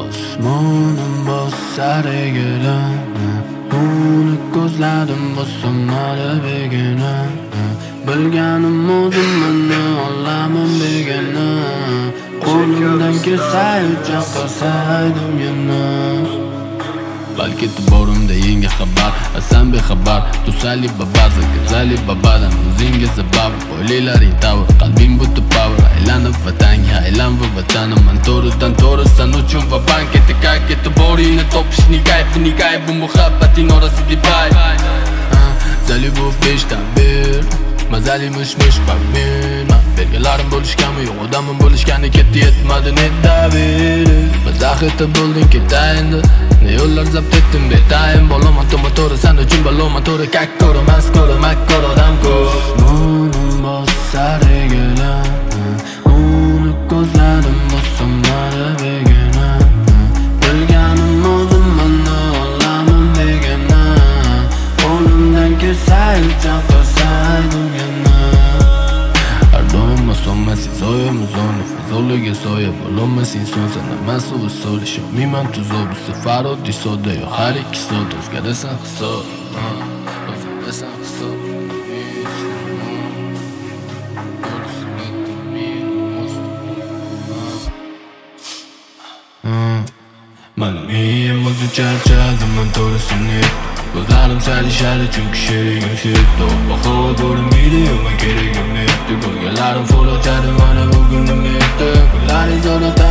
Osmonim bosar egilini, uni ko'zlarim bossamadi begona. Bilganim o'zim meni olamam begona. Qo'limdan kelsa chaqirsaydim yana. Balki borimda yangi xabar, san bexabar. Tusali babar, zakazali babadan o'zingga sabab. O'ylaylaring tavr, qalbing buti power. Aylanib vatanga, aylanib vatanim. Men to'g'ridan to'g'ri san uchun va bank ketdi boringni topishning kayfini kayf. Bu muhabbating orasida pay. Zalibov 5 dan bir, mazali mish pamin. Belgilarim bo'lishganmi yo'q, odamim bo'lishgani ketdi yetmadi ne davir. Bazahita bo'lding ketayindi, ne yo'llar zabt etdim betayin. Bolaman to'g'ri san uchun baloman to'g'ri kakkor emas ko'r odam ko'r. Osmonim bosar egilini, uni ko'zlarim bossamadi begona. Bilganim o'zim meni olamam begona. Qo'limdan kelsa chaqirsaydim yana. Sonmasin soyamuzoni fazoliga soya bo'lolmasin son sanamasi usoli sho'miman tuzo bu safar oddiy soda yo har ikki soat o'zgarasan hisob o'zgarasan hisob mana miyam o'zi charchadim men to'g'risini ko'zlarim sal ishadi chunki sherigim sherikdi baho ko'rinmaydi yomon keragim yetdi ko'rganlarim fol ochadi mana bugun nima yetdi kunlaring zo'rda